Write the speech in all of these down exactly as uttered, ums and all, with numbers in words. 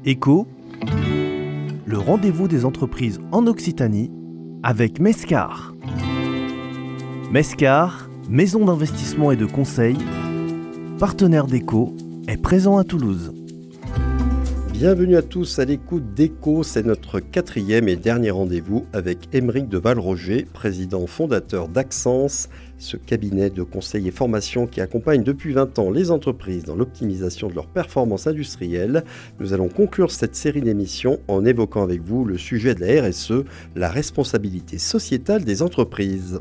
Éco, le rendez-vous des entreprises en Occitanie avec Mescar. Mescar, maison d'investissement et de conseil, partenaire d'Éco, est présent à Toulouse. Bienvenue à tous à l'écoute d'Éco, c'est notre quatrième et dernier rendez-vous avec Aymeric de Valroger, président fondateur d'Axence, ce cabinet de conseil et formation qui accompagne depuis vingt ans les entreprises dans l'optimisation de leur performance industrielle. Nous allons conclure cette série d'émissions en évoquant avec vous le sujet de la R S E, la responsabilité sociétale des entreprises.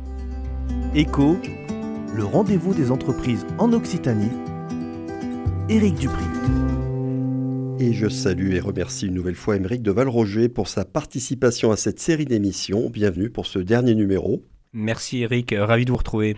Éco, le rendez-vous des entreprises en Occitanie, Éric Dupri. Et je salue et remercie une nouvelle fois Aymeric de Valroger pour sa participation à cette série d'émissions. Bienvenue pour ce dernier numéro. Merci Eric, ravi de vous retrouver.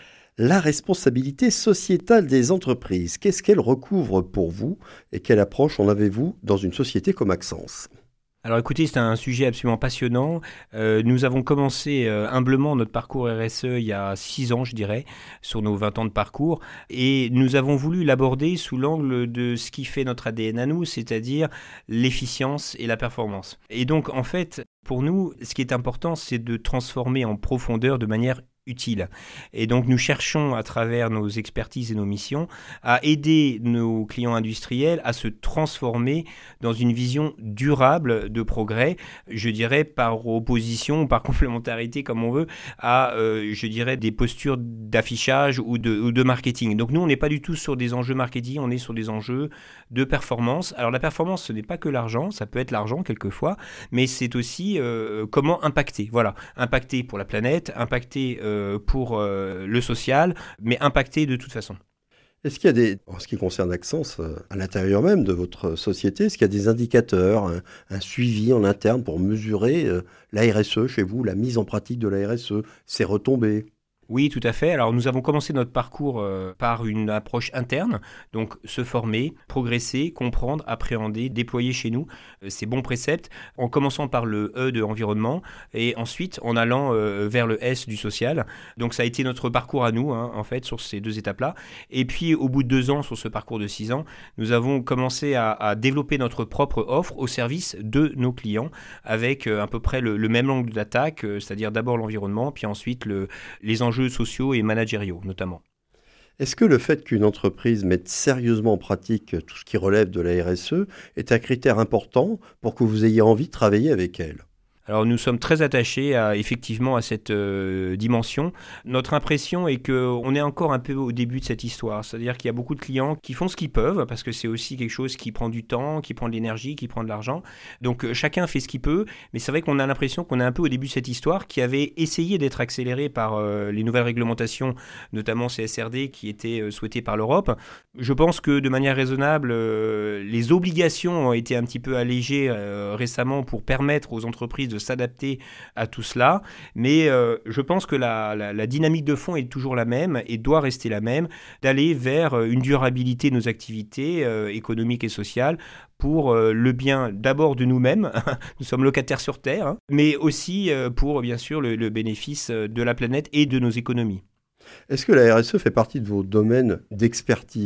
La responsabilité sociétale des entreprises, qu'est-ce qu'elle recouvre pour vous et quelle approche en avez-vous dans une société comme Axence ? Alors écoutez, c'est un sujet absolument passionnant. Euh, nous avons commencé euh, humblement notre parcours R S E il y a six ans, je dirais, sur nos vingt ans de parcours. Et nous avons voulu l'aborder sous l'angle de ce qui fait notre A D N à nous, c'est-à-dire l'efficience et la performance. Et donc, en fait, pour nous, ce qui est important, c'est de transformer en profondeur de manière utile. Et donc nous cherchons à travers nos expertises et nos missions à aider nos clients industriels à se transformer dans une vision durable de progrès, je dirais par opposition, par complémentarité comme on veut, à euh, je dirais des postures d'affichage ou de, ou de marketing. Donc nous on n'est pas du tout sur des enjeux marketing, on est sur des enjeux de performance. Alors la performance ce n'est pas que l'argent, ça peut être l'argent quelquefois, mais c'est aussi euh, comment impacter. Voilà, impacter pour la planète, impacter euh, pour euh, le social, mais impacté de toute façon. Est-ce qu'il y a des, en ce qui concerne Axence, à l'intérieur même de votre société, est-ce qu'il y a des indicateurs, un, un suivi en interne pour mesurer euh, la R S E chez vous, la mise en pratique de la R S E, ses retombées ? Oui, tout à fait. Alors, nous avons commencé notre parcours euh, par une approche interne, donc se former, progresser, comprendre, appréhender, déployer chez nous euh, ces bons préceptes, en commençant par le E de environnement et ensuite en allant euh, vers le S du social. Donc, ça a été notre parcours à nous, hein, en fait, sur ces deux étapes-là. Et puis, au bout de deux ans, sur ce parcours de six ans, nous avons commencé à, à développer notre propre offre au service de nos clients avec euh, à peu près le, le même angle d'attaque, euh, c'est-à-dire d'abord l'environnement, puis ensuite le, les enjeux sociaux et managériaux notamment. Est-ce que le fait qu'une entreprise mette sérieusement en pratique tout ce qui relève de la R S E est un critère important pour que vous ayez envie de travailler avec elle ? Alors nous sommes très attachés à, effectivement à cette euh, dimension. Notre impression est qu'on est encore un peu au début de cette histoire. C'est-à-dire qu'il y a beaucoup de clients qui font ce qu'ils peuvent parce que c'est aussi quelque chose qui prend du temps, qui prend de l'énergie, qui prend de l'argent. Donc euh, chacun fait ce qu'il peut. Mais c'est vrai qu'on a l'impression qu'on est un peu au début de cette histoire qui avait essayé d'être accélérée par euh, les nouvelles réglementations, notamment C S R D qui étaient euh, souhaitées par l'Europe. Je pense que de manière raisonnable, euh, les obligations ont été un petit peu allégées euh, récemment pour permettre aux entreprises de s'adapter à tout cela, mais euh, je pense que la, la, la dynamique de fond est toujours la même et doit rester la même, d'aller vers une durabilité de nos activités euh, économiques et sociales pour euh, le bien d'abord de nous-mêmes, nous sommes locataires sur Terre, hein, mais aussi euh, pour bien sûr le, le bénéfice de la planète et de nos économies. Est-ce que la R S E fait partie de vos domaines d'expertise ?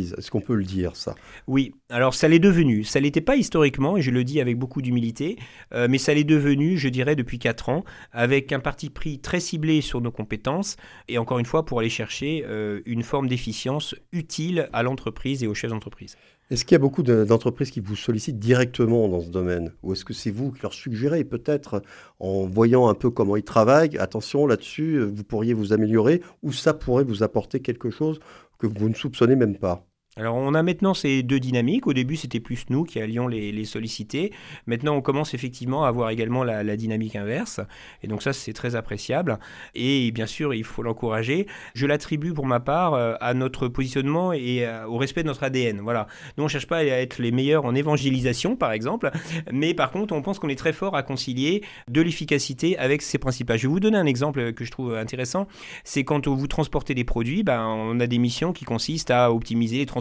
Est-ce qu'on peut le dire, ça ? Oui, alors ça l'est devenu. Ça ne l'était pas historiquement, et je le dis avec beaucoup d'humilité, euh, mais ça l'est devenu, je dirais, depuis quatre ans, avec un parti pris très ciblé sur nos compétences, et encore une fois, pour aller chercher euh, une forme d'efficience utile à l'entreprise et aux chefs d'entreprise. Est-ce qu'il y a beaucoup de, d'entreprises qui vous sollicitent directement dans ce domaine ? Ou est-ce que c'est vous qui leur suggérez, peut-être, en voyant un peu comment ils travaillent, attention là-dessus, vous pourriez vous améliorer, ou ça pourrait vous apporter quelque chose que vous ne soupçonnez même pas ? Alors on a maintenant ces deux dynamiques. Au début c'était plus nous qui allions les, les solliciter. Maintenant on commence effectivement à avoir également la, la dynamique inverse. Et donc ça c'est très appréciable. Et bien sûr il faut l'encourager. Je l'attribue pour ma part à notre positionnement et au respect de notre A D N. Voilà. Nous on ne cherche pas à être les meilleurs en évangélisation par exemple. Mais par contre on pense qu'on est très fort à concilier de l'efficacité avec ces principes-là. Je vais vous donner un exemple que je trouve intéressant. C'est quand vous transportez des produits, ben, on a des missions qui consistent à optimiser les transports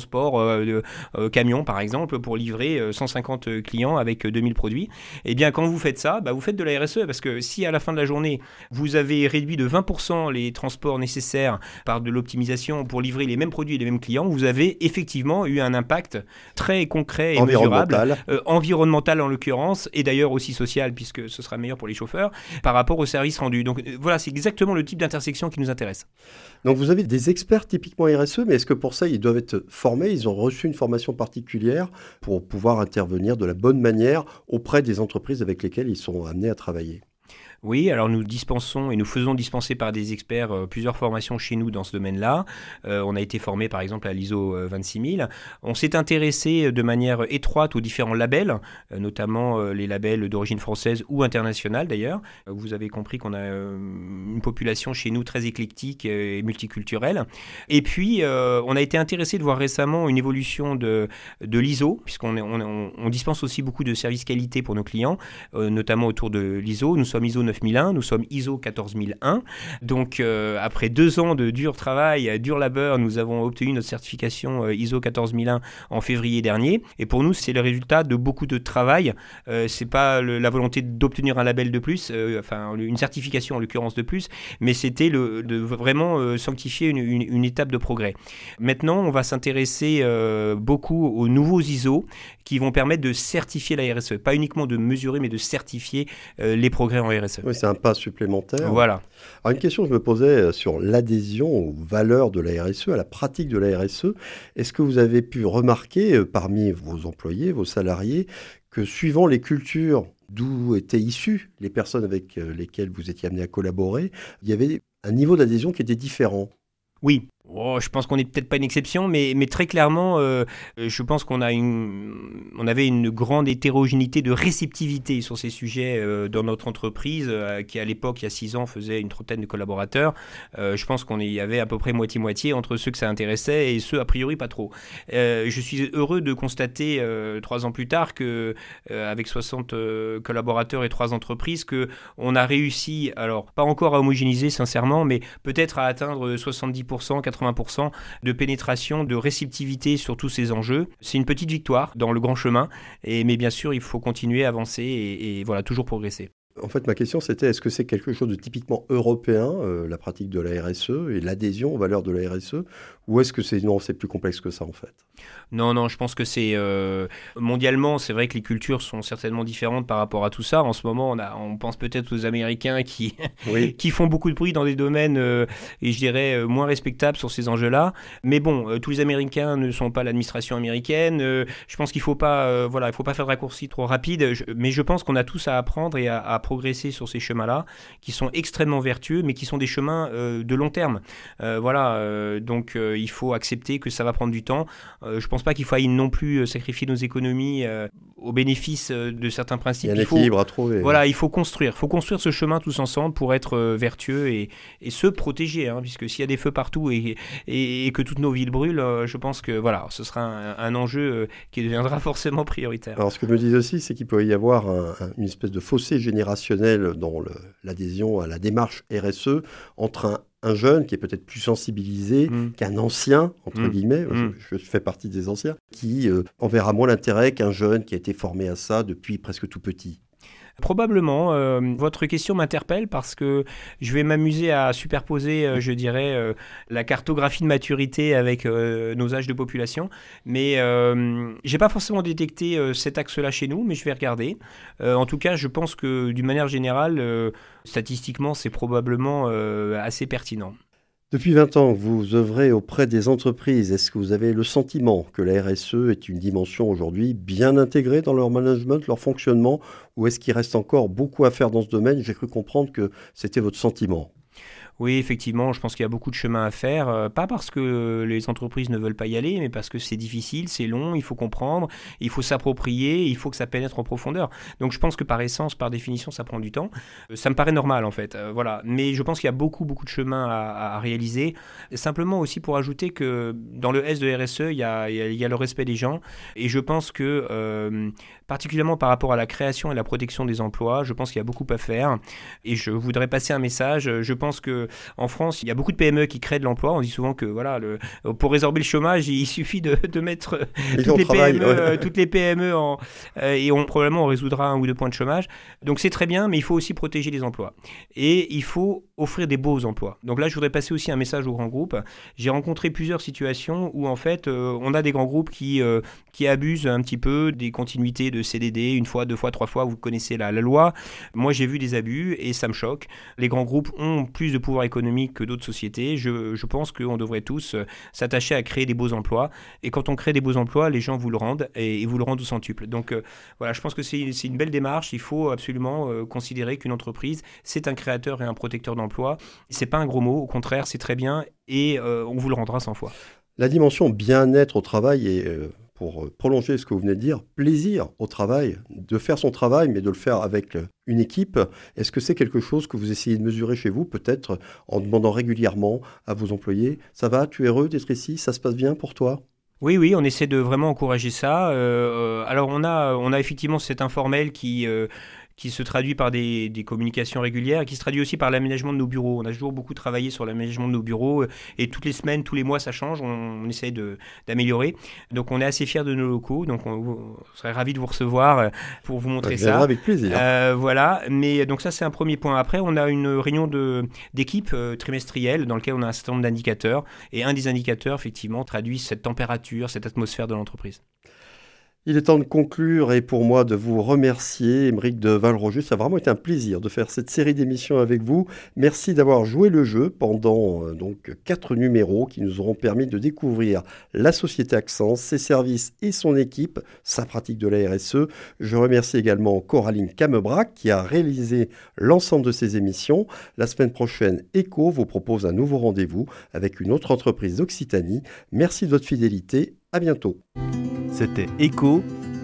transport euh, de euh, camion par exemple pour livrer euh, cent cinquante clients avec euh, deux mille produits. Et bien quand vous faites ça, bah, vous faites de la R S E parce que si à la fin de la journée vous avez réduit de vingt pour cent les transports nécessaires par de l'optimisation pour livrer les mêmes produits et les mêmes clients, vous avez effectivement eu un impact très concret et mesurable, euh, environnemental en l'occurrence, et d'ailleurs aussi social puisque ce sera meilleur pour les chauffeurs par rapport au service rendu. Donc euh, voilà, c'est exactement le type d'intersection qui nous intéresse. Donc vous avez des experts typiquement R S E, mais est-ce que pour ça ils doivent être formés, ils ont reçu une formation particulière pour pouvoir intervenir de la bonne manière auprès des entreprises avec lesquelles ils sont amenés à travailler ? Oui, alors nous dispensons et nous faisons dispenser par des experts euh, plusieurs formations chez nous dans ce domaine-là. Euh, on a été formé par exemple à l'I S O vingt-six mille. On s'est intéressé de manière étroite aux différents labels, euh, notamment euh, les labels d'origine française ou internationale d'ailleurs. Euh, vous avez compris qu'on a euh, une population chez nous très éclectique et multiculturelle. Et puis, euh, on a été intéressé de voir récemment une évolution de, de l'I S O, puisqu'on est, on, on, on dispense aussi beaucoup de services qualité pour nos clients, euh, notamment autour de l'I S O. Nous sommes I S O neuf mille un, nous sommes I S O quatorze mille un. Donc, euh, après deux ans de dur travail, dur labeur, nous avons obtenu notre certification euh, I S O quatorze mille un en février dernier. Et pour nous, c'est le résultat de beaucoup de travail. Euh, c'est pas le, la volonté d'obtenir un label de plus, euh, enfin une certification en l'occurrence de plus, mais c'était le, de vraiment euh, sanctifier une, une, une étape de progrès. Maintenant, on va s'intéresser euh, beaucoup aux nouveaux I S O qui vont permettre de certifier la R S E. Pas uniquement de mesurer, mais de certifier euh, les progrès en R S E. Oui, c'est un pas supplémentaire. Voilà. Alors une question que je me posais sur l'adhésion aux valeurs de la R S E, à la pratique de la R S E. Est-ce que vous avez pu remarquer euh, parmi vos employés, vos salariés, que suivant les cultures d'où étaient issues les personnes avec euh, lesquelles vous étiez amenés à collaborer, il y avait un niveau d'adhésion qui était différent? Oui. Oh, je pense qu'on n'est peut-être pas une exception, mais, mais très clairement, euh, je pense qu'on a une, on avait une grande hétérogénéité de réceptivité sur ces sujets euh, dans notre entreprise, euh, qui à l'époque, il y a six ans, faisait une trentaine de collaborateurs. Euh, je pense qu'on y avait à peu près moitié-moitié entre ceux que ça intéressait et ceux, a priori, pas trop. Euh, je suis heureux de constater, euh, trois ans plus tard, que euh, avec soixante euh, collaborateurs et trois entreprises, qu'on a réussi, alors pas encore à homogénéiser sincèrement, mais peut-être à atteindre soixante-dix pour cent, quatre-vingts pour cent de pénétration, de réceptivité sur tous ces enjeux. C'est une petite victoire dans le grand chemin, et, mais bien sûr, il faut continuer à avancer et, et voilà, toujours progresser. En fait, ma question, c'était est-ce que c'est quelque chose de typiquement européen, euh, la pratique de la R S E et l'adhésion aux valeurs de la R S E, ou est-ce que c'est non, c'est plus complexe que ça en fait? Non, non, je pense que c'est euh, mondialement, c'est vrai que les cultures sont certainement différentes par rapport à tout ça. En ce moment, on, a, on pense peut-être aux Américains qui, oui. qui font beaucoup de bruit dans des domaines, euh, et je dirais, euh, moins respectables sur ces enjeux-là. Mais bon, euh, tous les Américains ne sont pas l'administration américaine. Euh, je pense qu'il ne faut pas, euh, voilà, il faut pas faire de raccourcis trop rapides. Je, mais je pense qu'on a tous à apprendre et à, à progresser sur ces chemins-là, qui sont extrêmement vertueux, mais qui sont des chemins euh, de long terme. Euh, voilà, euh, donc euh, il faut accepter que ça va prendre du temps. Euh, je pense pas qu'il faille non plus sacrifier nos économies euh, au bénéfice euh, de certains principes. Il y a un équilibre à trouver. Voilà, il faut construire. Il faut construire ce chemin tous ensemble pour être euh, vertueux et, et se protéger, hein, puisque s'il y a des feux partout et, et, et que toutes nos villes brûlent, euh, je pense que voilà, ce sera un, un enjeu euh, qui deviendra forcément prioritaire. Alors, ce que me disent aussi, c'est qu'il peut y avoir un, un, une espèce de fossé générationnel dans le, l'adhésion à la démarche R S E entre un un jeune qui est peut-être plus sensibilisé mmh. qu'un ancien, entre mmh. guillemets, mmh. je, je fais partie des anciens, qui euh, en verra moins l'intérêt qu'un jeune qui a été formé à ça depuis presque tout petit. Probablement. Euh, votre question m'interpelle parce que je vais m'amuser à superposer, euh, je dirais, euh, la cartographie de maturité avec euh, nos âges de population. Mais euh, je n'ai pas forcément détecté euh, cet axe-là chez nous, mais je vais regarder. Euh, en tout cas, je pense que d'une manière générale, euh, statistiquement, c'est probablement euh, assez pertinent. Depuis vingt ans, vous œuvrez auprès des entreprises. Est-ce que vous avez le sentiment que la R S E est une dimension aujourd'hui bien intégrée dans leur management, leur fonctionnement, ou est-ce qu'il reste encore beaucoup à faire dans ce domaine? J'ai cru comprendre que c'était votre sentiment. Oui, effectivement, je pense qu'il y a beaucoup de chemin à faire, euh, pas parce que les entreprises ne veulent pas y aller, mais parce que c'est difficile, c'est long, il faut comprendre, il faut s'approprier, il faut que ça pénètre en profondeur. Donc je pense que par essence, par définition, ça prend du temps. Euh, ça me paraît normal en fait, euh, voilà. Mais je pense qu'il y a beaucoup, beaucoup de chemin à, à réaliser. Et simplement aussi pour ajouter que dans le S de R S E, il y a, il y a, il y a le respect des gens, et je pense que euh, particulièrement par rapport à la création et la protection des emplois, je pense qu'il y a beaucoup à faire, et je voudrais passer un message. Je pense que en France, il y a beaucoup de P M E qui créent de l'emploi. On dit souvent que voilà, le, pour résorber le chômage, il suffit de, de mettre toutes les, travail, P M E, ouais. toutes les P M E en, euh, et on, probablement on résoudra un ou deux points de chômage. Donc c'est très bien, mais il faut aussi protéger les emplois. Et il faut offrir des beaux emplois. Donc là, je voudrais passer aussi un message aux grands groupes. J'ai rencontré plusieurs situations où en fait, euh, on a des grands groupes qui, euh, qui abusent un petit peu des continuités de C D D, une fois, deux fois, trois fois, vous connaissez la, la loi. Moi, j'ai vu des abus et ça me choque. Les grands groupes ont plus de pouvoir économique que d'autres sociétés. Je, je pense qu'on devrait tous s'attacher à créer des beaux emplois. Et quand on crée des beaux emplois, les gens vous le rendent et, et vous le rendent au centuple. Donc euh, voilà, je pense que c'est, c'est une belle démarche. Il faut absolument euh, considérer qu'une entreprise, c'est un créateur et un protecteur d'emplois. C'est pas un gros mot, au contraire, c'est très bien et euh, on vous le rendra cent fois. La dimension bien-être au travail est, euh, pour prolonger ce que vous venez de dire, plaisir au travail, de faire son travail, mais de le faire avec une équipe. Est-ce que c'est quelque chose que vous essayez de mesurer chez vous, peut-être en demandant régulièrement à vos employés, ça va, tu es heureux d'être ici, ça se passe bien pour toi ? Oui, oui, on essaie de vraiment encourager ça. Euh, alors, on a, on a effectivement cet informel qui, euh, qui se traduit par des, des communications régulières et qui se traduit aussi par l'aménagement de nos bureaux. On a toujours beaucoup travaillé sur l'aménagement de nos bureaux et toutes les semaines, tous les mois, ça change. On, on essaie de, d'améliorer. Donc, on est assez fiers de nos locaux. Donc, on, on serait ravis de vous recevoir pour vous montrer ça. Avec plaisir. Euh, voilà. Mais donc, ça, c'est un premier point. Après, on a une réunion de, d'équipe euh, trimestrielle dans laquelle on a un certain nombre d'indicateurs. Et un des indicateurs, effectivement, traduit cette température, cette atmosphère de l'entreprise. Il est temps de conclure et pour moi de vous remercier, Aymeric de Valroger. Ça a vraiment été un plaisir de faire cette série d'émissions avec vous. Merci d'avoir joué le jeu pendant euh, donc quatre numéros qui nous auront permis de découvrir la société Axence, ses services et son équipe, sa pratique de la R S E. Je remercie également Coraline Camebrac qui a réalisé l'ensemble de ces émissions. La semaine prochaine, Eco vous propose un nouveau rendez-vous avec une autre entreprise d'Occitanie. Merci de votre fidélité. À bientôt. C'était Eco,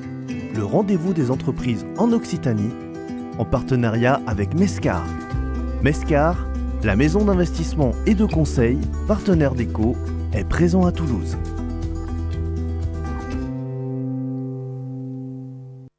le rendez-vous des entreprises en Occitanie, en partenariat avec Mescar. Mescar, la maison d'investissement et de conseil, partenaire d'Eco, est présent à Toulouse.